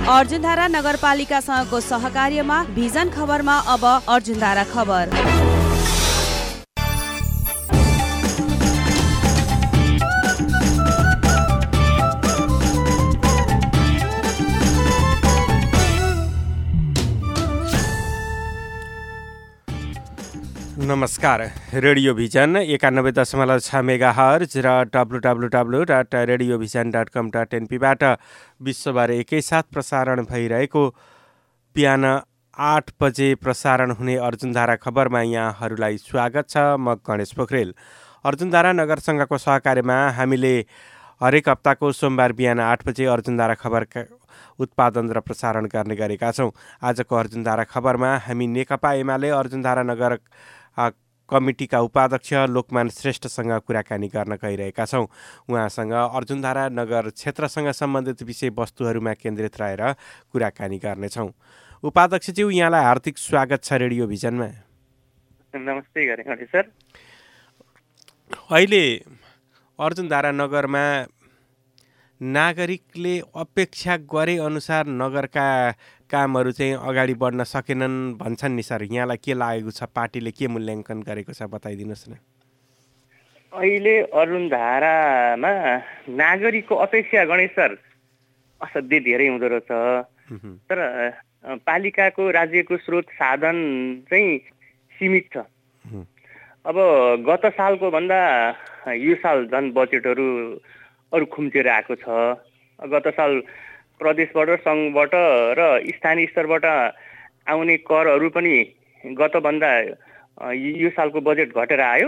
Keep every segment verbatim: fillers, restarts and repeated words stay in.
अर्जुनधारा नगरपालिकासँगको सहकार्यमा भिजन खबरमा अब अर्जुनधारा खबर। नमस्कार, रेडियो भिजन एकानब्बे दशमलव छ मेगा हर्ज र W W W dot radio Vision dot com dot एनपीबाट विश्वभर एकैसाथ प्रसारण भइरहेको बिहान आठ बजे प्रसारण हुने अर्जुनधारा खबरमा यहाँहरूलाई स्वागत छ। म गणेश पोखरेल। अर्जुनधारा नगरसँगको सहकार्यमा हामीले हरेक हप्ताको सोमबार बिहान आठ बजे अर्जुनधारा खबरका उत्पादन र प्रसारण गर्ने गरेका छौँ। आजको अर्जुनधारा खबरमा हामी नेकपा एमाले अर्जुनधारा नगर कमिटीका उपाध्यक्ष लोकमान श्रेष्ठसँग कुराकानी गर्न गइरहेका छौँ। उहाँसँग अर्जुनधारा नगर क्षेत्रसँग सम्बन्धित विषयवस्तुहरूमा केन्द्रित रहेर कुराकानी गर्नेछौँ। उपाध्यक्षज्यू, यहाँलाई हार्दिक स्वागत छ रेडियो भिजनमा। नमस्ते गरे सर। अहिले अर्जुनधारा नगरमा नागरिकले अपेक्षा गरे अनुसार नगरका कामहरू चाहिँ अगाडि बढ्न सकेनन् भन्छन् नि सर। यहाँलाई के लागेको छ? पार्टीले के मूल्याङ्कन गरेको छ बताइदिनुहोस् न। अहिले अर्जुनधारामा नागरिकको अपेक्षा गणेश सर असाध्यै धेरै हुँदो रहेछ। तर पालिकाको राज्यको स्रोत साधन चाहिँ सीमित छ। अब गत सालको भन्दा यो साल झन् बजेटहरू अरू खुम्चेर आएको छ। गत साल प्रदेशबाट, सङ्घबाट र स्थानीय स्तरबाट आउने करहरू पनि गतभन्दा यो सालको बजेट घटेर आयो।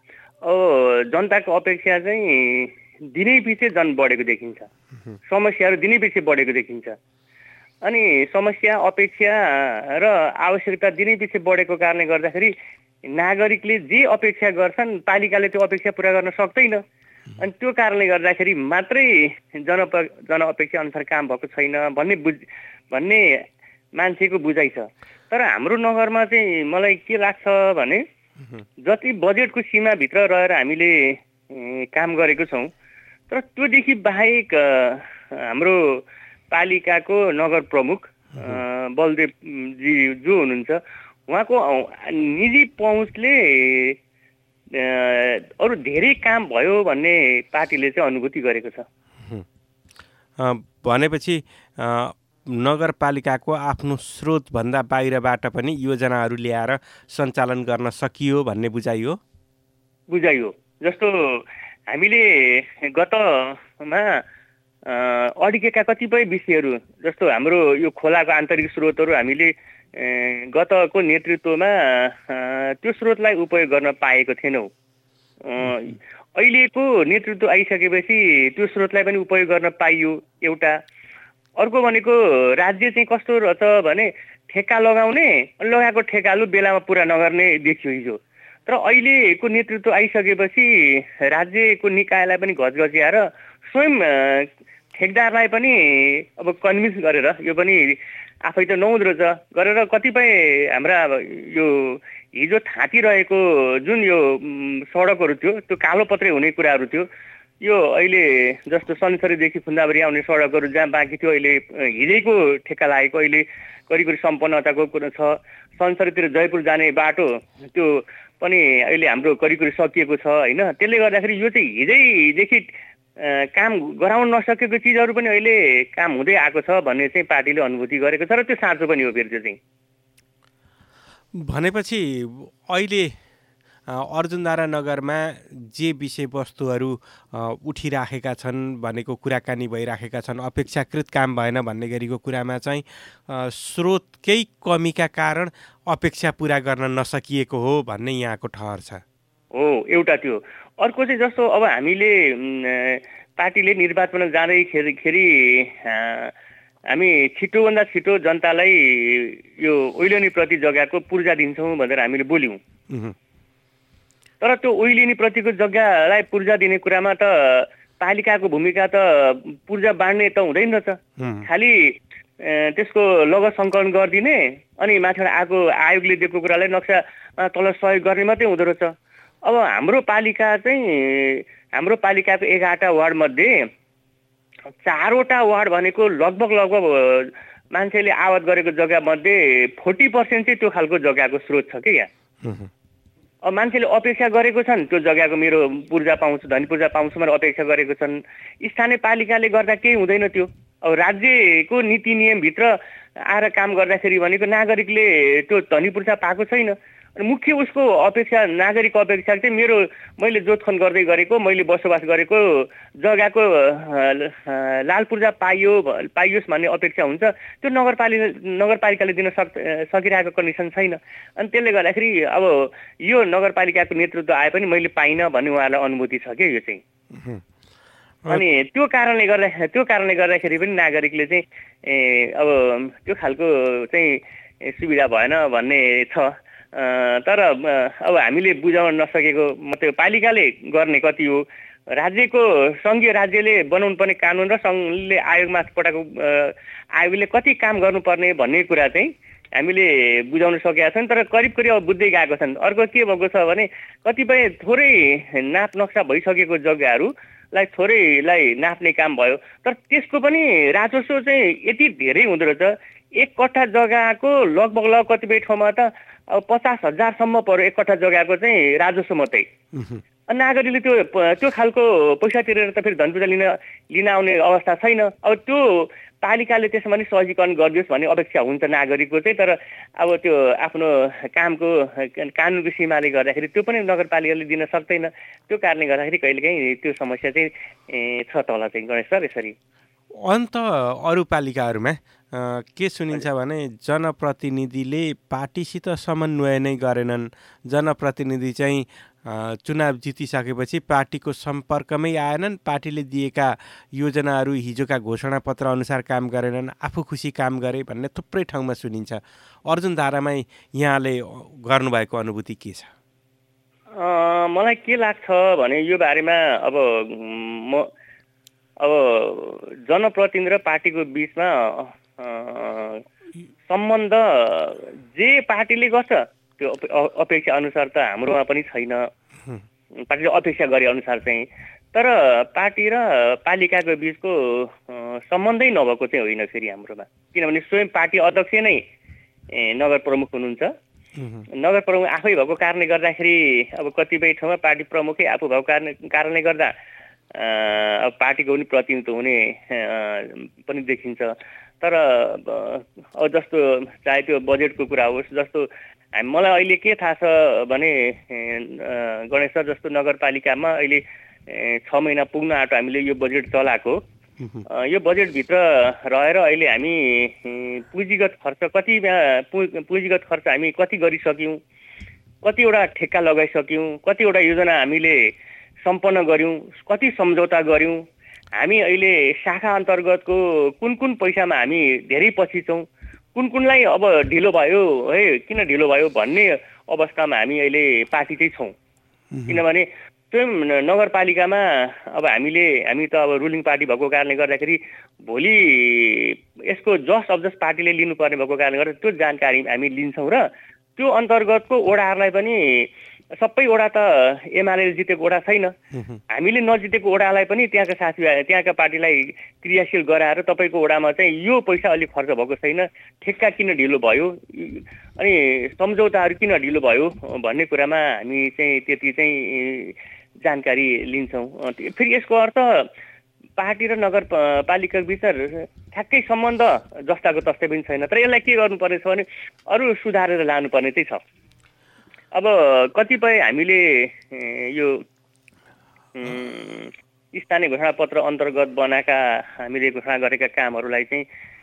अब जनताको अपेक्षा चाहिँ दिनै पछि झन् बढेको देखिन्छ। समस्याहरू दिनै पछि बढेको देखिन्छ। अनि समस्या, अपेक्षा र आवश्यकता दिनै पछि बढेको कारणले गर्दाखेरि नागरिकले जे अपेक्षा गर्छन् पालिकाले त्यो अपेक्षा पुरा गर्न सक्दैन। अनि त्यो कारणले गर्दाखेरि मात्रै जनप जनअपेक्षा अनुसार काम भएको छैन भन्ने बुझ भन्ने मान्छेको बुझाइ छ। तर हाम्रो नगरमा चाहिँ मलाई के लाग्छ भने जति बजेटको सीमाभित्र रहेर हामीले काम गरेको छौँ, तर त्योदेखि बाहेक हाम्रो पालिकाको नगर प्रमुख बलदेवजी जो हुनुहुन्छ, उहाँको निजी पहुँचले अरू धेरै काम भयो भन्ने पार्टीले चाहिँ अनुभूति गरेको छ। भनेपछि नगरपालिकाको आफ्नो स्रोतभन्दा बाहिरबाट पनि योजनाहरू ल्याएर सञ्चालन गर्न सकियो भन्ने बुझाइ हो बुझाइ हो जस्तो हामीले गतमा अड्केका कतिपय विषयहरू, जस्तो हाम्रो यो खोलाको आन्तरिक स्रोतहरू हामीले गतको नेतृत्वमा त्यो स्रोतलाई उपयोग गर्न पाएको थिएनौँ। अहिलेको नेतृत्व आइसकेपछि त्यो स्रोतलाई पनि उपयोग गर्न पाइयो एउटा। अर्को भनेको राज्य चाहिँ कस्तो रहेछ भने ठेक्का लगाउने, लगाएको ठेक्काहरू बेलामा पुरा नगर्ने देखियो हिजो। तर अहिलेको नेतृत्व आइसकेपछि राज्यको निकायलाई पनि घचघच्याएर स्वयं ठेकदारलाई पनि अब कन्भिन्स गरेर, यो पनि आफै त नहुँदो रहेछ गरेर कतिपय हाम्रा यो हिजो थाँतिरहेको जुन यो सडकहरू थियो, त्यो कालो पत्रै हुने कुराहरू थियो, यो अहिले जस्तो सन्सरीदेखि फुन्दाबारी आउने सडकहरू जहाँ बाँकी थियो अहिले हिजैको ठेक्का लागेको अहिले करिब करिब सम्पन्नताको कुरा छ। सन्सरीतिर जयपुर जाने बाटो त्यो पनि अहिले हाम्रो करिब करिब सकिएको छ होइन। त्यसले गर्दाखेरि यो चाहिँ हिजैदेखि काम गराउन नसकेको चिजहरू पनि अहिले काम हुँदै आएको छ भन्ने चाहिँ पार्टीले अनुभूति गरेको छ र त्यो साँचो पनि हो। फेरि चाहिँ भनेपछि अहिले अर्जुनधारा नगरमा जे विषयवस्तुहरू उठिराखेका छन् भनेको कुराकानी भइराखेका छन्, अपेक्षाकृत काम भएन भन्ने गरीको कुरामा चाहिँ स्रोतकै कमीका कारण अपेक्षा पुरा गर्न नसकिएको हो भन्ने यहाँको ठहर छ हो एउटा त्यो। अर्को चाहिँ जस्तो अब हामीले पार्टीले निर्वाचनमा जाँदैखेरि हामी छिटोभन्दा छिटो जनतालाई यो ओइलनी प्रति जग्गाको पूर्जा दिन्छौँ भनेर हामीले बोल्यौँ। तर त्यो ओइलनी प्रतिको जग्गालाई पूर्जा दिने कुरामा त पालिकाको भूमिका त पूर्जा बाँड्ने त हुँदैन रहेछ। खालि त्यसको लगत सङ्कलन गरिदिने अनि माथिबाट आएको आयोगले दिएको कुरालाई नक्सा तल सहयोग गर्ने मात्रै हुँदो रहेछ। अब हाम्रो पालिका चाहिँ हाम्रो पालिकाको एघारवटा वार्डमध्ये चारवटा वार्ड भनेको लगभग लगभग मान्छेले आवत गरेको जग्गा मध्ये फोर्टी पर्सेन्ट चाहिँ त्यो खालको जग्गाको स्रोत छ कि यहाँ। अब मान्छेले अपेक्षा गरेको छन् त्यो जग्गाको मेरो पूर्जा पाउँछु धनी पूर्जा पाउँछु भनेर अपेक्षा गरेको छन्। स्थानीय पालिकाले गर्दा केही हुँदैन त्यो। अब राज्यको नीति नियमभित्र आएर काम गर्दाखेरि भनेको नागरिकले त्यो धनी पूर्जा पाएको छैन। मुख्य उसको अपेक्षा नागरिकको अपेक्षा चाहिँ मेरो मैले जोतखन गर्दै गरेको मैले बसोबास गरेको जग्गाको लाल पूर्जा पाइयो पाइयोस् भन्ने अपेक्षा हुन्छ। त्यो नगरपालिका नगरपालिकाले दिन सक सकिरहेको कन्डिसन छैन। अनि त्यसले गर्दाखेरि अब यो नगरपालिकाको नेतृत्व आए पनि मैले पाइनँ भन्ने उहाँलाई अनुभूति छ क्या यो चाहिँ। अनि त्यो कारणले गर्दा त्यो कारणले गर्दाखेरि पनि नागरिकले चाहिँ अब त्यो खालको चाहिँ सुविधा भएन भन्ने छ। तर अब हामीले बुझाउन नसकेको मतलब पालिकाले गर्ने कति हो, राज्यको सङ्घीय राज्यले बनाउनु पर्ने कानुन र सङ्घले आयोगमा पठाएको आयोगले कति काम गर्नुपर्ने भन्ने कुरा चाहिँ हामीले बुझाउन सकेका छन्। तर करिब करिब अब बुझ्दै गएका छन्। अर्को के भएको छ भने कतिपय थोरै नाप नक्सा भइसकेको जग्गाहरूलाई थोरैलाई नाप्ने काम भयो। तर त्यसको पनि राजस्व चाहिँ यति धेरै हुँदो रहेछ। एक कट्ठा जग्गाको लगभग लगभग कतिपय ठाउँमा त अब पचास हजारसम्म पर्यो एक कट्ठा जग्गाको चाहिँ राजस्व मात्रै। नागरिकले त्यो त्यो खालको पैसा तिरेर त फेरि धनपूर्जा लिन लिन आउने अवस्था छैन। अब त्यो पालिकाले त्यसमा पनि सहजीकरण गरिदियोस् भन्ने अपेक्षा हुन्छ नागरिकको चाहिँ। तर अब त्यो आफ्नो कामको कानुनको सीमाले गर्दाखेरि त्यो पनि नगरपालिकाले दिन सक्दैन। त्यो कारणले गर्दाखेरि कहिलेकाहीँ त्यो समस्या चाहिँ छ तल चाहिँ गणेश सर। यसरी अन्त अरू पालिकाहरूमा के सुनिन्छ भने जनप्रतिनिधिले पार्टीसित समन्वय नै गरेनन्। जनप्रतिनिधि चाहिँ चुनाव जितिसकेपछि पार्टीको सम्पर्कमै आएनन्। पार्टीले दिएका योजनाहरू हिजोका घोषणापत्र अनुसार काम गरेनन्। आफू खुसी काम गरे भन्ने थुप्रै ठाउँमा सुनिन्छ। अर्जुन धारामा यहाँले गर्नुभएको अनुभूति के छ? मलाई के लाग्छ भने यो बारेमा अब म अब जनप्रतिनिधि र पार्टीको बिचमा सम्बन्ध जे पार्टीले गर्छ त्यो अपेक्षा अनुसार त हाम्रोमा पनि छैन। पार्टीले अपेक्षा गरे अनुसार चाहिँ। तर पार्टी र पालिकाको बिचको सम्बन्धै नभएको चाहिँ होइन फेरि हाम्रोमा। किनभने स्वयं पार्टी अध्यक्ष नै नगर प्रमुख हुनुहुन्छ। नगर प्रमुख आफै भएको कारणले गर्दाखेरि अब कतिपय ठाउँमा पार्टी प्रमुखै आफू भएको कारण कारणले गर्दा अब पार्टीको पनि प्रतिनिधित्व हुने पनि देखिन्छ। तर अब जस्तो चाहे त्यो बजेटको कुरा होस्, जस्तो हामी मलाई अहिले के थाहा छ भने गणेश सर जस्तो नगरपालिकामा अहिले छ महिना पुग्न आँटो हामीले यो बजेट चलाएको। यो बजेटभित्र रहेर अहिले हामी पुँजीगत खर्च कति पुँजीगत खर्च हामी कति गरिसक्यौँ, कतिवटा ठेक्का लगाइसक्यौँ, कतिवटा योजना हामीले सम्पन्न गऱ्यौँ, कति सम्झौता गऱ्यौँ, हामी अहिले शाखा अन्तर्गतको कुन कुन पैसामा हामी धेरै पछि छौँ, कुन कुनलाई अब ढिलो भयो है किन ढिलो भयो भन्ने अवस्थामा हामी अहिले पार्टी चाहिँ छौँ। किनभने स्वयं नगरपालिकामा अब हामीले हामी त अब रुलिङ पार्टी भएको कारणले गर्दाखेरि भोलि यसको जस्ट अफ जस्ट पार्टीले लिनुपर्ने भएको कारणले गर्दा त्यो जानकारी हामी लिन्छौँ र त्यो अन्तर्गतको वडाहरूलाई पनि सबै वडा त एमाले जितेको वडा छैन। हामीले नजितेको वडालाई पनि त्यहाँका साथीभाइ त्यहाँका पार्टीलाई क्रियाशील गराएर तपाईँको वडामा चाहिँ यो पैसा अलिक खर्च भएको छैन, ठेक्का किन ढिलो भयो अनि सम्झौताहरू किन ढिलो भयो भन्ने कुरामा हामी चाहिँ त्यति चाहिँ जानकारी लिन्छौँ। फेरि यसको अर्थ पार्टी र नगरपालिकाको बिच ठ्याक्कै सम्बन्ध जस्ताको तस्तै पनि छैन। तर यसलाई के गर्नुपर्ने छ भने अरू सुधारेर लानुपर्ने चाहिँ छ। अब कतिपय हामीले यो स्थानीय घोषणापत्र अन्तर्गत बनाएका हामीले घोषणा गरेका कामहरूलाई चाहिँ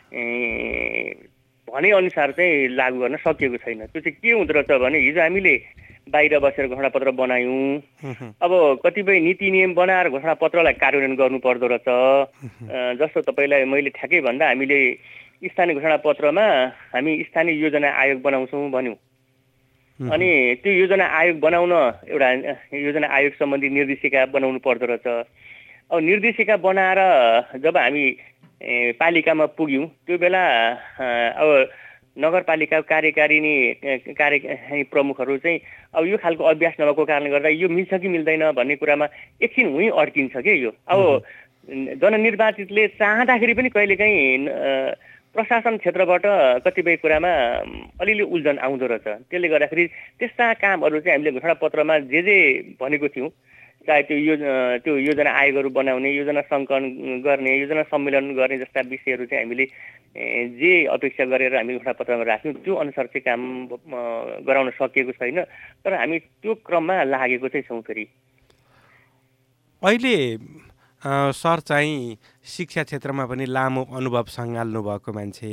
भनेअनुसार चाहिँ लागू गर्न सकिएको छैन। त्यो चाहिँ के हुँदो रहेछ भने हिजो हामीले बाहिर बसेर घोषणापत्र बनायौँ। अब कतिपय नीति नियम बनाएर घोषणापत्रलाई कार्यान्वयन गर्नु पर्दो रहेछ। जस्तो तपाईँलाई मैले ठ्याक्कै भन्दा हामीले स्थानीय घोषणापत्रमा हामी स्थानीय योजना आयोग बनाउँछौँ भन्यौँ। अनि त्यो योजना आयोग बनाउन एउटा योजना आयोग सम्बन्धी निर्देशिका बनाउनु पर्दो रहेछ। अब निर्देशिका बनाएर जब हामी पालिकामा पुग्यौँ त्यो बेला अब नगरपालिकाको कार्यकारिणी कार्य प्रमुखहरू चाहिँ अब यो खालको अभ्यास नभएको कारणले गर्दा यो मिल्छ कि मिल्दैन भन्ने कुरामा एकछिन हुँ अड्किन्छ कि यो। अब जननिर्वाचितले चाहँदाखेरि पनि कहिलेकाहीँ प्रशासन क्षेत्रबाट कतिपय कुरामा अलिअलि उल्झन आउँदो रहेछ। त्यसले गर्दाखेरि त्यस्ता कामहरू चाहिँ हामीले घोषणापत्रमा जे जे भनेको थियौँ, चाहे त्यो योजना त्यो योजना आयोगहरू बनाउने, योजना सङ्कलन गर्ने, योजना सम्मेलन गर्ने जस्ता विषयहरू चाहिँ हामीले जे अपेक्षा गरेर हामी घोषणापत्रमा राख्यौँ त्यो अनुसार चाहिँ काम गराउन सकिएको छैन। तर हामी त्यो क्रममा लागेको चाहिँ छौँ। फेरि अहिले सर चाहिँ शिक्षा क्षेत्रमा पनि लामो अनुभव सँगाल्नु भएको मान्छे,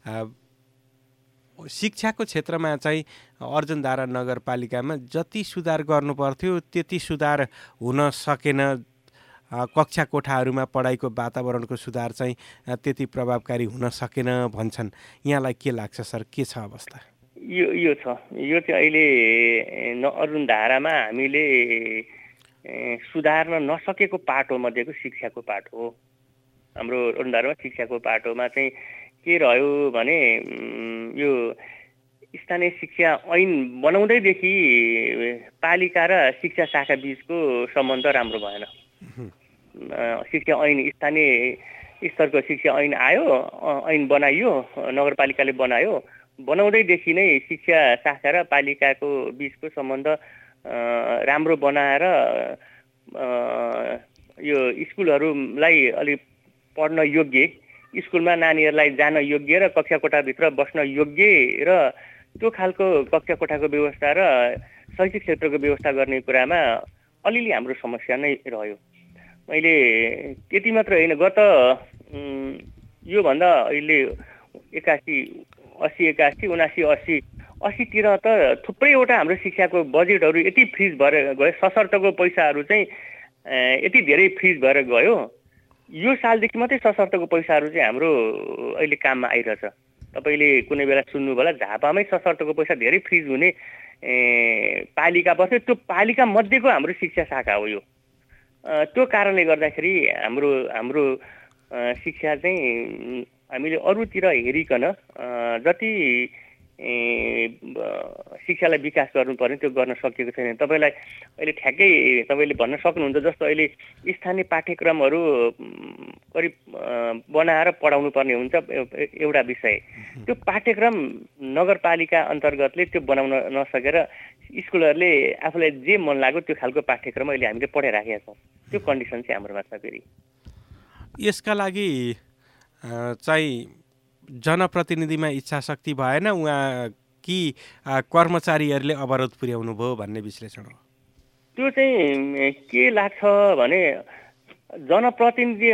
शिक्षाको क्षेत्रमा चाहिँ अर्जुनधारा नगरपालिकामा जति सुधार गर्नुपर्थ्यो त्यति सुधार हुन सकेन। कक्षा कोठाहरूमा पढाइको वातावरणको सुधार चाहिँ त्यति प्रभावकारी हुन सकेन भन्छन्। यहाँलाई के लाग्छ सर, के छ अवस्था? यो यो छ यो चाहिँ अहिले अर्जुनधारामा हामीले सुधार्न नसकेको पाटो मध्येको शिक्षाको पाटो हो। हाम्रो अर्जुनधारामा शिक्षाको पाटोमा चाहिँ के रह्यो भने यो स्थानीय शिक्षा ऐन बनाउँदैदेखि पालिका र शिक्षा शाखा बिचको सम्बन्ध राम्रो भएन। शिक्षा ऐन स्थानीय स्तरको शिक्षा ऐन आयो, ऐन बनाइयो, नगरपालिकाले बनायो। बनाउँदैदेखि नै शिक्षा शाखा र पालिकाको बिचको सम्बन्ध राम्रो बनाएर यो स्कुलहरूलाई अलिक पढ्न योग्य, स्कुलमा नानीहरूलाई जान योग्य र कक्षा कोठाभित्र बस्न योग्य र त्यो खालको कक्षा कोठाको व्यवस्था र शैक्षिक क्षेत्रको व्यवस्था गर्ने कुरामा अलिअलि हाम्रो समस्या नै रह्यो। मैले त्यति मात्र होइन, गत योभन्दा अहिले एकासी अस्सी एकासी उनासी अस्सी अस्सीतिर त थुप्रैवटा हाम्रो शिक्षाको बजेटहरू यति फ्रिज भएर गयो, सशर्तको पैसाहरू चाहिँ यति धेरै फ्रिज भएर गयो। यो सालदेखि मात्रै सशर्तको पैसाहरू चाहिँ हाम्रो अहिले काममा आइरहेछ। तपाईँले कुनै बेला सुन्नु होला, झापामै सशर्तको पैसा धेरै फ्रिज हुने पालिका बस्यो, त्यो पालिका मध्येको हाम्रो शिक्षा शाखा हो यो। त्यो कारणले गर्दाखेरि हाम्रो हाम्रो शिक्षा चाहिँ हामीले अरूतिर हेरिकन जति शिक्षालाई विकास गर्नुपर्ने त्यो गर्न सकिएको छैन। तपाईँलाई अहिले ठ्याक्कै तपाईँले भन्न सक्नुहुन्छ, जस्तो अहिले स्थानीय पाठ्यक्रमहरू करिब बनाएर पढाउनु पर्ने हुन्छ एउटा विषय, त्यो पाठ्यक्रम नगरपालिका अन्तर्गतले त्यो बनाउन नसकेर स्कुलहरूले आफूलाई जे मन लाग्यो त्यो खालको पाठ्यक्रम अहिले हामीले पढाइराखेका छौँ। त्यो कन्डिसन चाहिँ हाम्रोमा छ। फेरि यसका लागि चाहिँ जनप्रतिनिधिमा इच्छा शक्ति भएन उहाँ कि कर्मचारीहरूले अवरोध पुर्याउनु भयो भन्ने विश्लेषण हो? त्यो चाहिँ के लाग्छ भने जनप्रतिनिधि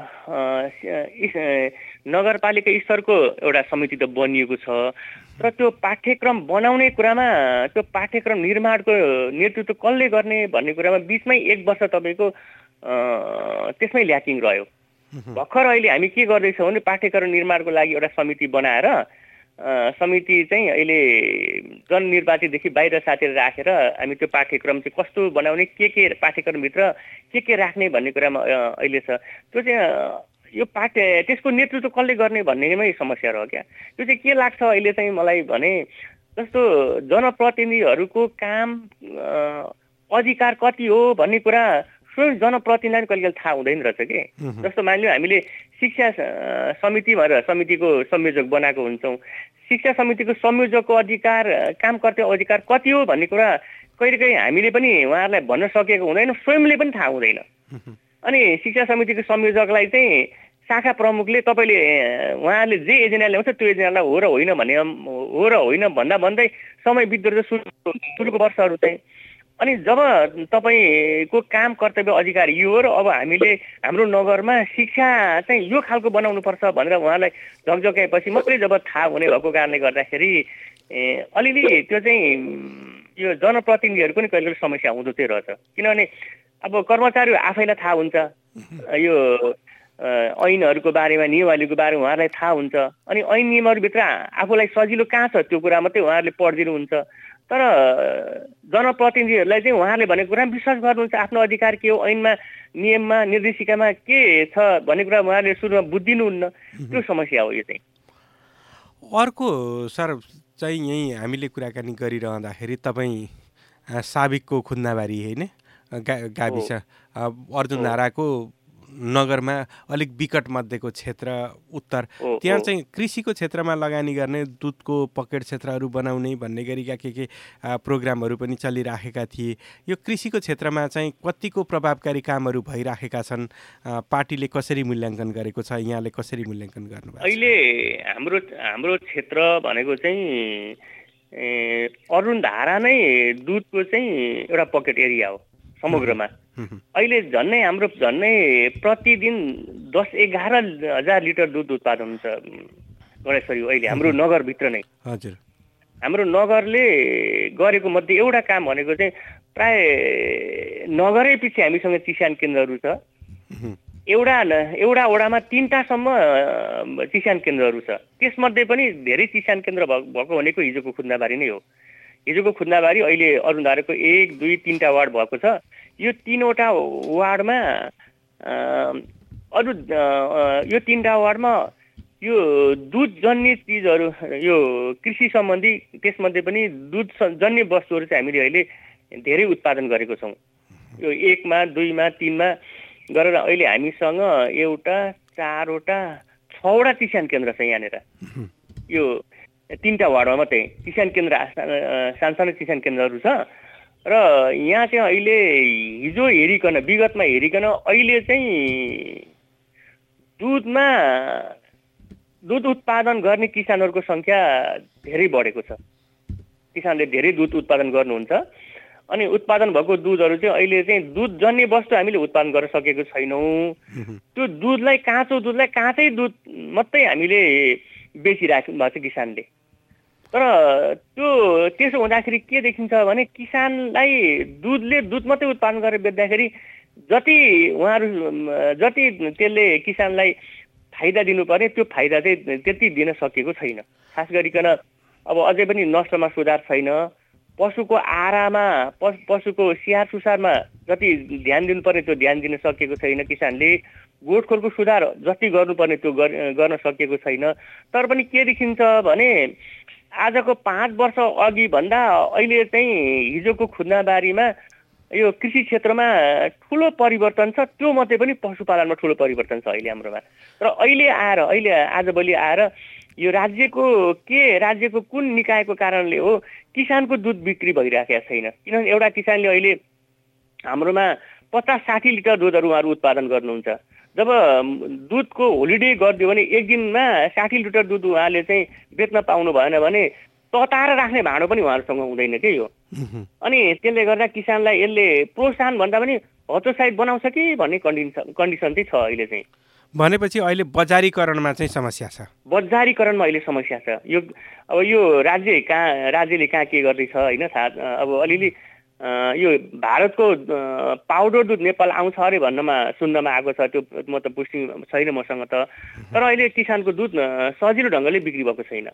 नगरपालिका स्तरको एउटा समिति त बनिएको छ, तर त्यो पाठ्यक्रम बनाउने कुरामा त्यो पाठ्यक्रम निर्माणको नेतृत्व कसले गर्ने भन्ने कुरामा बिचमै एक वर्ष तपाईँको त्यसमै ल्याकिङ रह्यो। भर्खर अहिले हामी के गर्दैछौँ भने पाठ्यक्रम निर्माणको लागि एउटा समिति बनाएर समिति चाहिँ अहिले जननिर्वाचितदेखि बाहिर साथीहरू राखेर हामी त्यो पाठ्यक्रम चाहिँ कस्तो बनाउने, के के पाठ्यक्रमभित्र के के राख्ने भन्ने कुरामा अहिले छ। त्यो चाहिँ यो पाठ्य त्यसको नेतृत्व कसले गर्ने भन्नेमै समस्या रह्यो क्या। त्यो चाहिँ के लाग्छ अहिले चाहिँ मलाई भने, जस्तो जनप्रतिनिधिहरूको काम अधिकार कति हो भन्ने कुरा स्वयं जनप्रतिनिधिलाई कहिले कहिले थाहा हुँदैन रहेछ कि। जस्तो मानिलियो हामीले शिक्षा समिति भनेर समितिको संयोजक बनाएको हुन्छौँ, शिक्षा समितिको संयोजकको अधिकार, काम कर्तव्य अधिकार कति हो भन्ने कुरा कहिलेकाहीँ हामीले पनि उहाँहरूलाई भन्न सकेको हुँदैन, स्वयंले पनि थाहा हुँदैन। अनि शिक्षा समितिको संयोजकलाई चाहिँ शाखा प्रमुखले तपाईँले उहाँले जे एजेन्डा ल्याउँछ त्यो एजेन्डालाई हो र होइन भने हो र होइन भन्दा भन्दै समय बित्दो रहेछ सुरुको वर्षहरू चाहिँ। अनि जब तपाईँको काम कर्तव्य अधिकार यो हो र अब हामीले हाम्रो नगरमा शिक्षा चाहिँ यो खालको बनाउनुपर्छ भनेर उहाँलाई झकझकाएपछि मात्रै जब थाहा हुने भएको कारणले गर्दाखेरि अलिअलि त्यो चाहिँ यो जनप्रतिनिधिहरूको पनि कहिले कहिले समस्या हुँदो चाहिँ रहेछ। किनभने अब कर्मचारीहरू आफैलाई थाहा हुन्छ, यो ऐनहरूको बारेमा, नियमावलीको बारेमा उहाँहरूलाई थाहा हुन्छ। अनि ऐन नियमहरूभित्र आफूलाई सजिलो कहाँ छ त्यो कुरा मात्रै उहाँहरूले पढिदिनुहुन्छ। तर जनप्रतिनिधिहरूलाई चाहिँ उहाँहरूले भनेको कुरा विश्वास गर्नुहुन्छ, आफ्नो अधिकार के हो, ऐनमा नियममा निर्देशिकामा के छ भन्ने कुरा उहाँहरूले सुरुमा बुझिदिनुहुन्न। त्यो समस्या हो यो चाहिँ। अर्को सर चाहिँ यहीँ हामीले कुराकानी गरिरहँदाखेरि तपाईँ साबिकको खुन्दाबारी होइन गा गाविस अर्जुनधाराको नगरमा अलिक विकट मध्येको क्षेत्र उत्तर त्यहाँ चाहिँ कृषिको क्षेत्रमा लगानी गर्ने दुधको पकेट क्षेत्रहरू बनाउने भन्ने गरिका के के प्रोग्रामहरू पनि चलिराखेका थिए। यो कृषिको क्षेत्रमा चाहिँ कतिको प्रभावकारी कामहरू भइराखेका छन्, पार्टीले कसरी मूल्याङ्कन गरेको छ, यहाँले कसरी मूल्याङ्कन गर्नुभएको छ? अहिले हाम्रो हाम्रो क्षेत्र भनेको चाहिँ अरुणधारा नै दुधको चाहिँ एउटा पकेट एरिया हो समग्रमा। अहिले झन्नै हाम्रो झन्नै प्रतिदिन दस एघार हजार लिटर दुध उत्पादन हुन्छ गणेश सर। अहिले हाम्रो नगरभित्र नै हजुर हाम्रो नगरले गरेको मध्ये एउटा काम भनेको चाहिँ प्राय नगरै पछि हामीसँग चिसान केन्द्रहरू छ। एउटा एउटा वडामा तिनवटासम्म चिसान केन्द्रहरू छ। त्यसमध्ये पनि धेरै चिसान केन्द्र भएको भनेको हिजोको खुद्नाबारी नै हो। हिजोको खुद्नाबारी अहिले अरुणधाराको एक दुई तिनवटा वार्ड भएको छ। यो तिनवटा वार्डमा अरू यो तिनवटा वार्डमा यो दुध जन्य चिजहरू, यो कृषि सम्बन्धी, त्यसमध्ये पनि दुध जन्य वस्तुहरू चाहिँ हामीले अहिले धेरै उत्पादन गरेको छौँ। यो एकमा दुईमा तिनमा गरेर अहिले हामीसँग एउटा चारवटा छवटा चिसान केन्द्र छ यहाँनिर। यो तिनवटा वार्डमा मात्रै चिसान केन्द्र, सानसानो चिसान केन्द्रहरू छ। र यहाँ चाहिँ अहिले हिजो हेरिकन विगतमा हेरिकन अहिले चाहिँ दुधमा दुध उत्पादन गर्ने किसानहरूको सङ्ख्या धेरै बढेको छ। किसानले धेरै दुध उत्पादन गर्नुहुन्छ। अनि उत्पादन भएको दुधहरू चाहिँ अहिले चाहिँ दुध जन्य वस्तु हामीले उत्पादन गर्न सकेको छैनौँ। त्यो दुधलाई, काँचो दुधलाई काँचै दुध मात्रै हामीले बेचिराख्नु भएको छ किसानले। तर त्यो त्यसो हुँदाखेरि के देखिन्छ भने किसानलाई दुधले दुध मात्रै उत्पादन गरेर बेच्दाखेरि जति उहाँहरू जति त्यसले किसानलाई फाइदा दिनुपर्ने त्यो फाइदा चाहिँ त्यति दिन सकेको छैन। खास गरिकन अब अझै पनि नष्टमा सुधार छैन। पशुको आहारामा, पशुको स्याहार सुसारमा जति ध्यान दिनुपर्ने त्यो ध्यान दिन सकेको छैन किसानले। गोठखोरको सुधार जति गर्नुपर्ने त्यो गर्न सकेको छैन। तर पनि के देखिन्छ भने आजको पाँच वर्ष अघि भन्दा अहिले चाहिँ हिजोको खुद्नाबारीमा यो कृषि क्षेत्रमा ठुलो परिवर्तन छ। त्यो मध्ये पनि पशुपालनमा ठुलो परिवर्तन छ अहिले हाम्रोमा। र अहिले आएर अहिले आजभोलि आएर यो राज्यको के राज्यको कुन निकायको कारणले हो किसानको दुध बिक्री भइरहेको छैन। किनभने एउटा किसानले अहिले हाम्रोमा पचास साठी लिटर दुधहरू उहाँहरू उत्पादन गर्नुहुन्छ। जब दुधको होलिडे गरिदियो भने एक दिनमा साठी लिटर दुध उहाँले चाहिँ बेच्न पाउनु भएन भने तताएर राख्ने भाँडो पनि उहाँहरूसँग हुँदैन के यो। अनि त्यसले गर्दा किसानलाई यसले प्रोत्साहन भन्दा पनि हतोत्साहित बनाउँछ कि भन्ने कन्डिसन कन्डिसन चाहिँ छ अहिले चाहिँ। भनेपछि अहिले बजारीकरणमा चाहिँ समस्या छ। बजारीकरणमा अहिले समस्या छ। यो अब यो राज्य कहाँ राज्यले कहाँ के गर्दैछ होइन थाहा। अब अलिअलि यो भारतको पाउडर दुध नेपाल आउँछ अरे भन्नमा सुन्नमा आएको छ। त्यो म त पुष्टि छैन मसँग त। तर अहिले किसानको दुध सजिलो ढङ्गले बिक्री भएको छैन।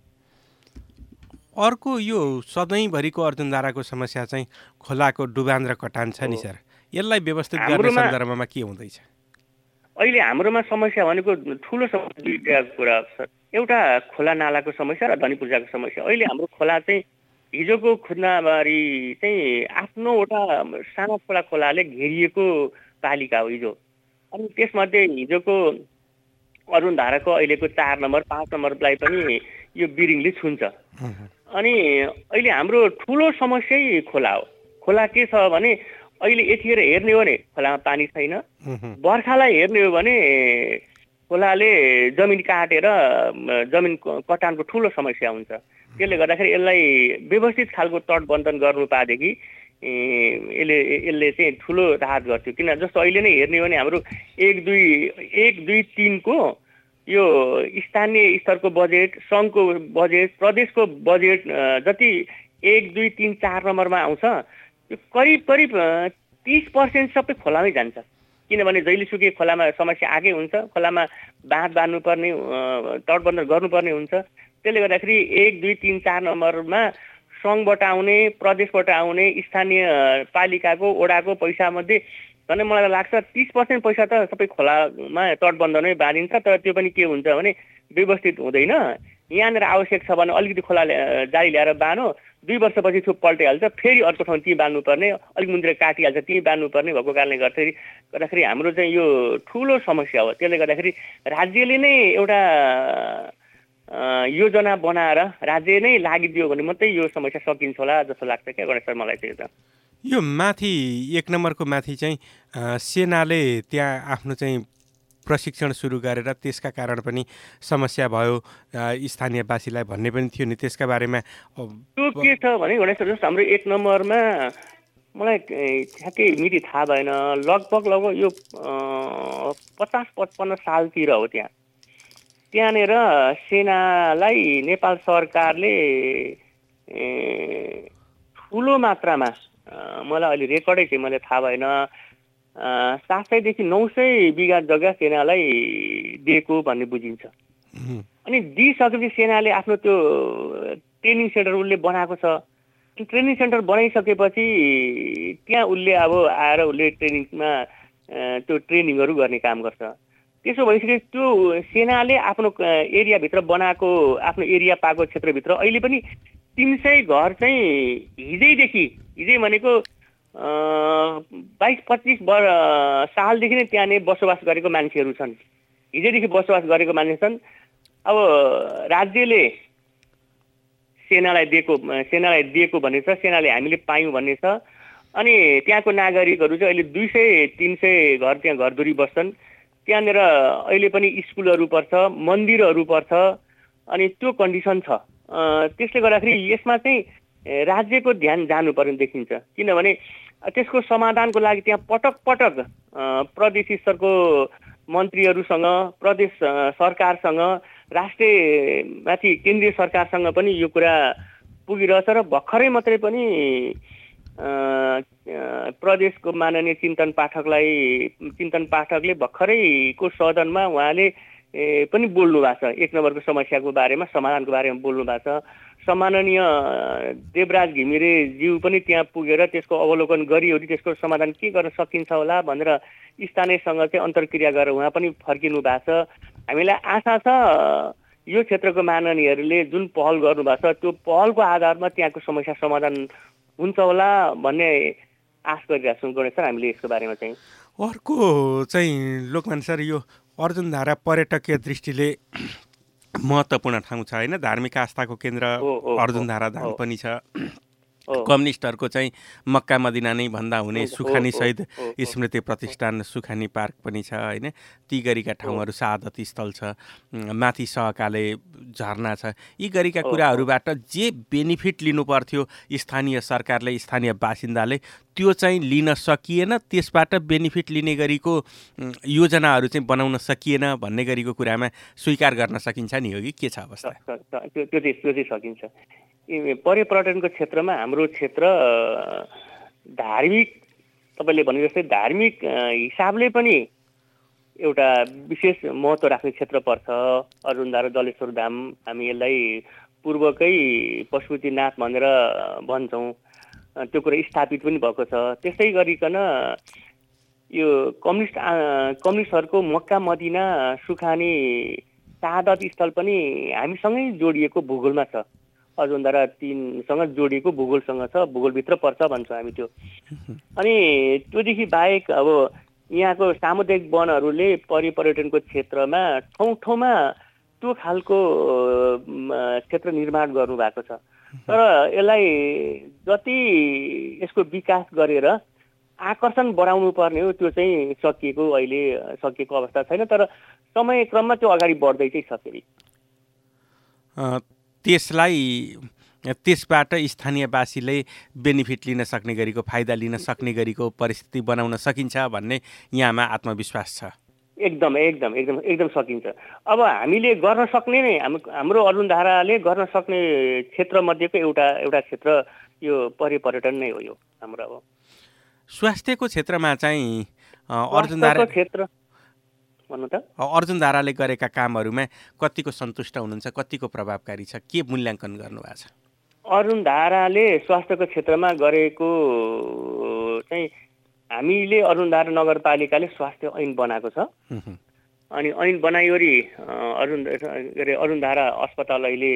अर्को यो सधैँभरिको अर्जुनधाराको समस्या चाहिँ खोलाको डुबान र कटान छ नि सर। यसलाई व्यवस्थित गर्ने सन्दर्भमा के हुँदैछ? अहिले हाम्रोमा समस्या भनेको ठुलो समस्या दुईवटा कुरा छ। एउटा खोला नालाको समस्या र धनी पूर्जाको समस्या। अहिले हाम्रो खोला चाहिँ हिजोको खुद्नाबारी चाहिँ आफ्नोवटा सानो खोला खोलाले घेरिएको पालिका हो हिजो। अनि त्यसमध्ये हिजोको अरुणधाराको अहिलेको चार नम्बर पाँच नम्बरलाई पनि यो बिरिङले छुन्छ। अनि अहिले हाम्रो ठुलो समस्यै खोला हो। खोला के छ भने अहिले यतिखेर हेर्ने हो भने खोलामा पानी छैन। बर्खालाई हेर्ने हो भने खोलाले जमिन काटेर जमिन कटानको ठुलो समस्या हुन्छ। त्यसले गर्दाखेरि यसलाई व्यवस्थित खालको तटबन्धन गर्नु पाएदेखि यसले यसले चाहिँ ठुलो राहत गर्थ्यो। किन जस्तो अहिले नै हेर्ने हो भने हाम्रो एक दुई एक दुई तिनको यो स्थानीय स्तरको बजेट, सङ्घको बजेट, प्रदेशको बजेट जति एक दुई तिन चार नम्बरमा आउँछ त्यो करिब करिब तिस पर्सेन्ट सबै खोलामै जान्छ। किनभने जहिलेसुकै खोलामा समस्या आएकै हुन्छ। खोलामा बाँध बाँध्नुपर्ने, तटबन्धन गर्नुपर्ने हुन्छ। त्यसले गर्दाखेरि एक दुई तिन चार नम्बरमा सङ्घबाट आउने, प्रदेशबाट आउने, स्थानीय पालिकाको वडाको पैसामध्ये झन् मलाई लाग्छ तिस पर्सेन्ट पैसा त सबै खोलामा तटबन्धनै बाँधिन्छ। तर त्यो पनि के हुन्छ भने व्यवस्थित हुँदैन। यहाँनिर आवश्यक छ भने अलिकति खोला जारी ल्याएर बाँधो, दुई वर्षपछि त्यो पल्टिहाल्छ, फेरि अर्को ठाउँ त्यहीँ बाँध्नुपर्ने, अलिक मुन्द्रे काटिहाल्छ त्यहीँ बाँध्नुपर्ने भएको कारणले गर्दाखेरि गर्दाखेरि हाम्रो चाहिँ यो ठुलो समस्या हो। त्यसले गर्दाखेरि राज्यले नै एउटा योजना बनाएर राज्य नै लागिदियो भने मात्रै यो समस्या सकिन्छ होला जस्तो लाग्छ क्या गणेश सर मलाई चाहिँ। यो माथि एक नम्बरको माथि चाहिँ सेनाले त्यहाँ आफ्नो चाहिँ प्रशिक्षण सुरु गरेर त्यसका कारण पनि समस्या भयो स्थानीयवासीलाई भन्ने पनि थियो नि, त्यसका बारेमा त्यो के छ भने गणेश सर जस्तो हाम्रो एक नम्बरमा मलाई ठ्याक्कै मिति थाहा भएन, लगभग लगभग यो पचास पचपन्न सालतिर हो। त्यहाँ त्यहाँनिर सेनालाई नेपाल सरकारले ठुलो मात्रामा, मलाई अहिले रेकर्डै चाहिँ मलाई थाहा भएन, सात सयदेखि नौ सय बिघा जग्गा सेनालाई दिएको भन्ने बुझिन्छ। अनि दिइसकेपछि सेनाले आफ्नो त्यो ट्रेनिङ सेन्टर उसले बनाएको छ। ट्रेनिङ सेन्टर बनाइसकेपछि त्यहाँ उसले अब आएर उसले ट्रेनिङमा त्यो ट्रेनिङहरू गर्ने काम गर्छ। त्यसो भइसकेपछि त्यो सेनाले आफ्नो एरियाभित्र बनाएको, आफ्नो एरिया पाएको क्षेत्रभित्र अहिले पनि तिन सय घर चाहिँ हिजैदेखि, हिजै भनेको बाइस पच्चिस वर्ष सालदेखि नै त्यहाँनिर बसोबास गरेको मान्छेहरू छन्, हिजैदेखि बसोबास गरेको मान्छे छन्। अब राज्यले सेनालाई दिएको सेनालाई दिएको भन्ने छ, सेनाले हामीले पायौँ भन्ने छ। अनि त्यहाँको नागरिकहरू चाहिँ अहिले दुई सय तिन सय घर त्यहाँ घरधुरी बस्छन्। त्यहाँनिर अहिले पनि स्कुलहरू पर्छ, मन्दिरहरू पर्छ, अनि त्यो कन्डिसन छ। त्यसले गर्दाखेरि यसमा चाहिँ राज्यको ध्यान जानुपर्ने देखिन्छ, किनभने त्यसको समाधानको लागि त्यहाँ पटक पटक प्रदेश स्तरको मन्त्रीहरूसँग, प्रदेश सरकारसँग, राष्ट्रिय माथि केन्द्रीय सरकारसँग पनि यो कुरा पुगिरहेछ। र भर्खरै मात्रै पनि प्रदेशको माननीय चिन्तन पाठकलाई चिन्तन पाठकले भर्खरैको सदनमा उहाँले पनि बोल्नु भएको छ, एक नम्बरको समस्याको बारेमा, समाधानको बारेमा बोल्नु भएको छ। सम्माननीय देवराज घिमिरेज्यू पनि त्यहाँ पुगेर त्यसको अवलोकन गरिओरि त्यसको समाधान के गर्न सकिन्छ होला भनेर स्थानीयसँग चाहिँ अन्तर्क्रिया गरेर उहाँ पनि फर्किनु भएको छ। हामीलाई आशा छ यो क्षेत्रको माननीयहरूले जुन पहल गर्नुभएको छ त्यो पहलको आधारमा त्यहाँको समस्या समाधान हुन्छ होला भन्ने आश गरिरहेको छौँ गणेश सर हामीले यसको बारेमा चाहिँ। अर्को चाहिँ लोकमान सर, यो अर्जुनधारा पर्यटकीय दृष्टिले महत्त्वपूर्ण ठाउँ छ होइन, धार्मिक आस्थाको केन्द्र अर्जुनधारा धाम पनि छ। कम्युनिस्टहरूको चाहिँ मक्का मदिना नै भन्दा हुने सुखानी शहीद स्मृति प्रतिष्ठान सुखानी पार्क पनि छ होइन। ती गरीका ठाउँहरू शहादत स्थल छ, माथि सहकाले झरना छ। यी गरीका कुराहरूबाट जे बेनिफिट लिनु पर्थ्यो स्थानीय सरकारले, स्थानीय बासिन्दाले, त्यो चाहिँ लिन सकिएन। त्यसबाट बेनिफिट लिने गरीको योजनाहरू चाहिँ बनाउन सकिएन भन्ने गरीको कुरामा स्वीकार गर्न सकिन्छ नि, हो कि के छ अवस्था? त्यो त्यो चाहिँ सकिन्छ। पर्यटनको क्षेत्रमा हाम्रो क्षेत्र धार्मिक, तपाईँले भने जस्तै धार्मिक हिसाबले पनि एउटा विशेष महत्त्व राख्ने क्षेत्र पर्छ। अर्जुनधारा जलेश्वर धाम हामी यसलाई पूर्वकै पशुपतिनाथ भनेर भन्छौँ, त्यो कुरा स्थापित पनि भएको छ। त्यस्तै गरिकन यो कम्युनिस्ट कम्युनिस्टहरूको मक्का मदिना सुखानी शहादत स्थल पनि हामीसँगै जोडिएको भूगोलमा छ। अर्जुनधारा तीनसँग जोडिएको भूगोलसँग छ, भूगोलभित्र पर्छ भन्छौँ हामी त्यो। अनि त्योदेखि बाहेक अब यहाँको सामुदायिक वनहरूले पर्यटनको क्षेत्रमा ठाउँ ठाउँमा त्यो खालको क्षेत्र निर्माण गर्नुभएको छ। तर यसलाई जति यसको विकास गरेर आकर्षण बढाउनु पर्ने हो त्यो चाहिँ सकिएको अहिले सकिएको अवस्था छैन। तर समय क्रममा त्यो अगाडि बढ्दै चाहिँ छ। फेरि त्यसलाई त्यसबाट स्थानीयवासीले बेनिफिट लिन सक्ने गरीको, फाइदा लिन सक्ने गरीको परिस्थिति बनाउन सकिन्छ भन्ने यहाँमा आत्मविश्वास छ। एकदम एकदम एकदम एकदम सकिन्छ। अब हामीले गर्न सक्ने नै हाम्रो अर्जुनधाराले गर्न सक्ने क्षेत्रमध्येको एउटा एउटा क्षेत्र यो पर्यटन नै हो। यो हाम्रो अब स्वास्थ्यको क्षेत्रमा चाहिँ अर्जुनधारा क्षेत्र भन्नु त अर्जुनधाराले गरेका कामहरूमा कतिको सन्तुष्ट हुनुहुन्छ, कतिको प्रभावकारी छ, के मूल्याङ्कन गर्नुभएको छ? अर्जुनधाराले स्वास्थ्यको क्षेत्रमा गरेको चाहिँ हामीले अर्जुनधारा नगरपालिकाले स्वास्थ्य ऐन बनाएको छ। अनि ऐन बनाइवरी अरुण के अरे अरुणधारा अस्पताल अहिले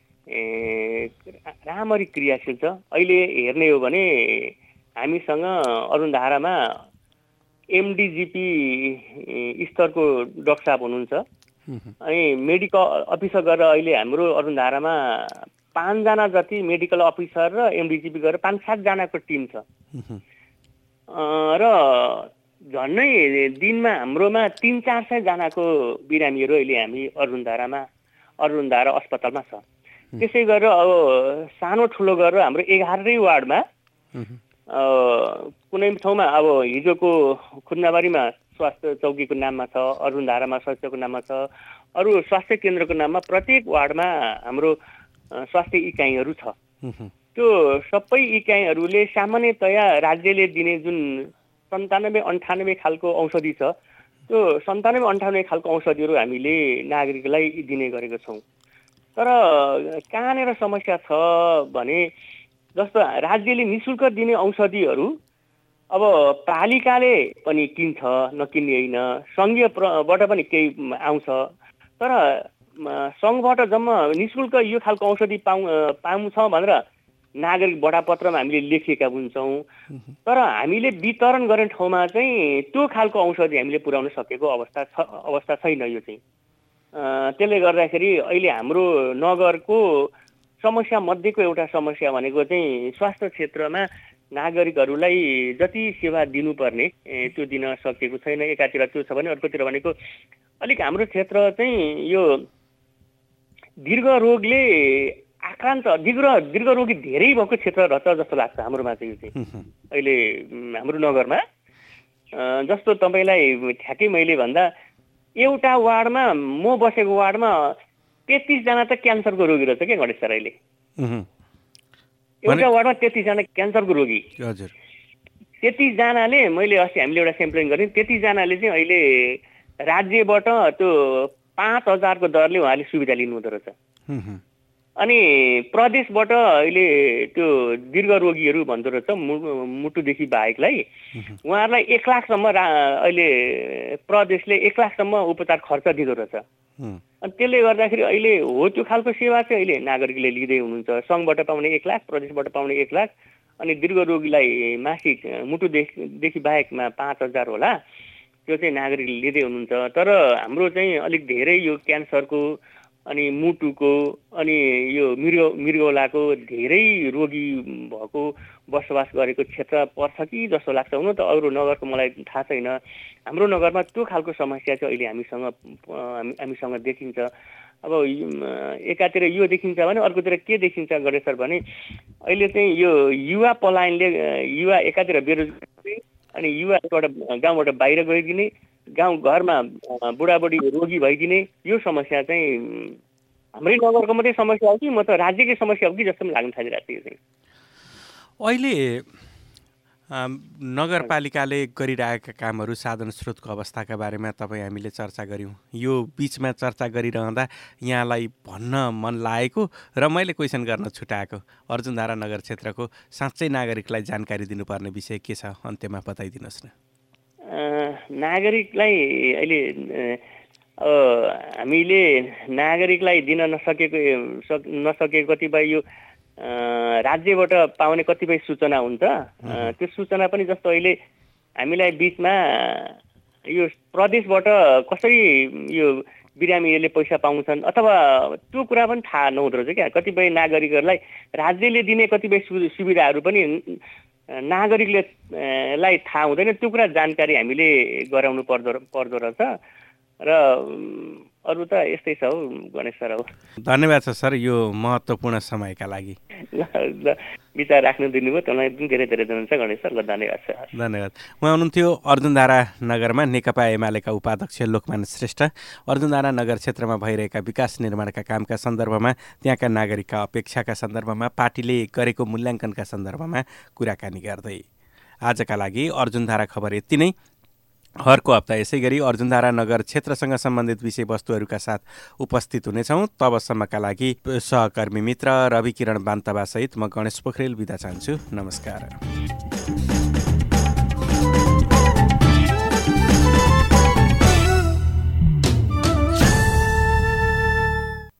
राम्ररी क्रियाशील छ। अहिले हेर्ने हो भने हामीसँग अरुणधारामा एमडिजिपी स्तरको डाक्टर साहब हुनुहुन्छ अनि मेडिकल अफिसर गरेर अहिले हाम्रो अरुणधारामा पाँचजना जति मेडिकल अफिसर र एमडिजिपी गरेर पाँच सातजनाको टिम छ र झन्नै दिनमा हाम्रोमा तिन चार सयजनाको बिरामीहरू अहिले हामी अरुणधारामा अरुणधारा अस्पतालमा छ। त्यसै गरेर अब सानो ठुलो गरेर हाम्रो एघारै वार्डमा कुनै ठाउँमा अब हिजोको खुन्नाबारीमा स्वास्थ्य चौकीको नाममा छ, अरुणधारामा स्वास्थ्यको नाममा छ, अरू स्वास्थ्य केन्द्रको नाममा प्रत्येक वार्डमा हाम्रो स्वास्थ्य इकाइहरू छ। त्यो सबै इकाइहरूले सामान्यतया राज्यले दिने जुन सन्तानब्बे अन्ठानब्बे खालको औषधि छ त्यो सन्तानब्बे अन्ठानब्बे खालको औषधिहरू हामीले नागरिकलाई दिने गरेको छौँ। तर कहाँनिर समस्या छ भने जस्तो राज्यले निःशुल्क दिने औषधिहरू अब पालिकाले पनि किन्छ, नकिन्ने होइन, सङ्घीयबाट पनि केही आउँछ। तर सङ्घबाट जम्मा निःशुल्क यो खालको औषधि पाउ पाउँछ भनेर नागरिक बडापत्रमा हामीले लेखेका हुन्छौँ। तर हामीले वितरण गर्ने ठाउँमा चाहिँ त्यो खालको औषधि हामीले पुर्याउन सकेको अवस्था छ अवस्था छैन। यो चाहिँ त्यसले गर्दाखेरि अहिले हाम्रो नगरको समस्या मध्येको एउटा समस्या भनेको चाहिँ स्वास्थ्य क्षेत्रमा नागरिकहरूलाई जति सेवा दिनुपर्ने त्यो दिन सकेको छैन। एकातिर त्यो छ भने अर्कोतिर भनेको अलिक हाम्रो क्षेत्र चाहिँ यो दीर्घ रोगले आक्रान्त दीर्घ दीर्घ रोगी धेरै भएको क्षेत्र रहेछ जस्तो लाग्छ हाम्रोमा चाहिँ। यो चाहिँ अहिले हाम्रो नगरमा जस्तो तपाईँलाई ठ्याक्कै मैले भन्दा एउटा वार्डमा म बसेको वार्डमा तेत्तिसजना त क्यान्सरको रोगी रहेछ क्या गणेश सर। अहिले एउटा वार्डमा तेत्तिसजना क्यान्सरको रोगी। हजुर, तेत्तिसजनाले मैले अस्ति हामीले एउटा सेम्पलिङ गरेँ, तेत्तिसजनाले चाहिँ अहिले राज्यबाट त्यो पाँच हजारको दरले उहाँले सुविधा लिनु हुँदो रहेछ। अनि प्रदेशबाट अहिले त्यो दीर्घ रोगीहरू भन्दो रहेछ मुटुदेखि बाहेकलाई उहाँहरूलाई एक लाखसम्म अहिले प्रदेशले एक लाखसम्म उपचार खर्च दिँदो रहेछ। अनि त्यसले गर्दाखेरि अहिले हो त्यो खालको सेवा चाहिँ अहिले नागरिकले लिँदै हुनुहुन्छ। सङ्घबाट पाउने एक लाख, प्रदेशबाट पाउने एक लाख, अनि दीर्घ रोगीलाई मासिक मुटुदेखि बाहेकमा पाँच हजार होला, त्यो चाहिँ नागरिकले लिँदै हुनुहुन्छ। तर हाम्रो चाहिँ अलिक धेरै यो क्यान्सरको अनि मुटुको अनि यो मृग मृगौलाको धेरै रोगी भएको बसोबास गरेको क्षेत्र पर्छ कि जस्तो लाग्छ। हुन त अरू नगरको मलाई थाहा छैन, हाम्रो नगरमा त्यो खालको समस्या चाहिँ अहिले हामीसँग हामीसँग देखिन्छ। अब एकातिर यो देखिन्छ भने अर्कोतिर के देखिन्छ गणेश सर भने अहिले चाहिँ यो युवा पलायनले युवा एकातिर बेरोजगारी अनि युवा एउटा गाउँबाट बाहिर गइदिने, गाउँ घरमा बुढाबुढी रोगी भइदिने, यो समस्या चाहिँ हाम्रै नगरको मात्रै समस्या हो कि म त राज्यकै समस्या हो कि जस्तो पनि लाग्न थालिरहेको थियो। अहिले नगरपालिकाले गरिरहेका कामहरू, साधन स्रोतको अवस्थाका बारेमा तपाईँ हामीले चर्चा गऱ्यौँ। यो बिचमा चर्चा गरिरहँदा यहाँलाई भन्न मन लागेको र मैले क्वेसन गर्न छुटाएको अर्जुनधारा नगर क्षेत्रको साँच्चै नागरिकलाई जानकारी दिनुपर्ने विषय के छ, अन्त्यमा बताइदिनुहोस् न। नागरिकलाई अहिले हामीले नागरिकलाई दिन नसकेको नसकेको कतिपय यो राज्यबाट पाउने कतिपय सूचना हुन्छ। त्यो सूचना पनि जस्तो अहिले हामीलाई बिचमा यो प्रदेशबाट कसरी यो बिरामीहरूले पैसा पाउँछन् अथवा त्यो कुरा पनि थाहा नहुँदो रहेछ क्या। कतिपय नागरिकहरूलाई राज्यले दिने कतिपय सुविधाहरू पनि नागरिकले लाई थाहा हुँदैन, त्यो कुरा जानकारी हामीले गराउनु पर्दो पर्दो रहेछ। र अरू त यस्तै छ हौ गणेश सर। हो, धन्यवाद छ सर यो महत्त्वपूर्ण समयका लागि। विचार राख्नु दिनुभयो तपाईँलाई पनि धेरै धेरै धन्यवाद छ गणेश सर। धन्यवाद छ। धन्यवाद। उहाँ हुनुहुन्थ्यो अर्जुनधारा नगरमा नेकपा एमालेका उपाध्यक्ष लोकमान श्रेष्ठ। अर्जुनधारा नगर क्षेत्रमा भइरहेका विकास निर्माणका कामका सन्दर्भमा, त्यहाँका नागरिकका अपेक्षाका सन्दर्भमा, पार्टीले गरेको मूल्याङ्कनका सन्दर्भमा कुराकानी गर्दै। आजका लागि अर्जुनधारा खबर यति नै। अर्को हप्ता यसै गरी अर्जुनधारा नगर क्षेत्रसँग सम्बन्धित विषयवस्तुहरूका साथ उपस्थित हुनेछौँ। तबसम्मका लागि सहकर्मी मित्र रवि किरण बान्तवासहित म गणेश पोखरेल बिदा चाहन्छु। नमस्कार।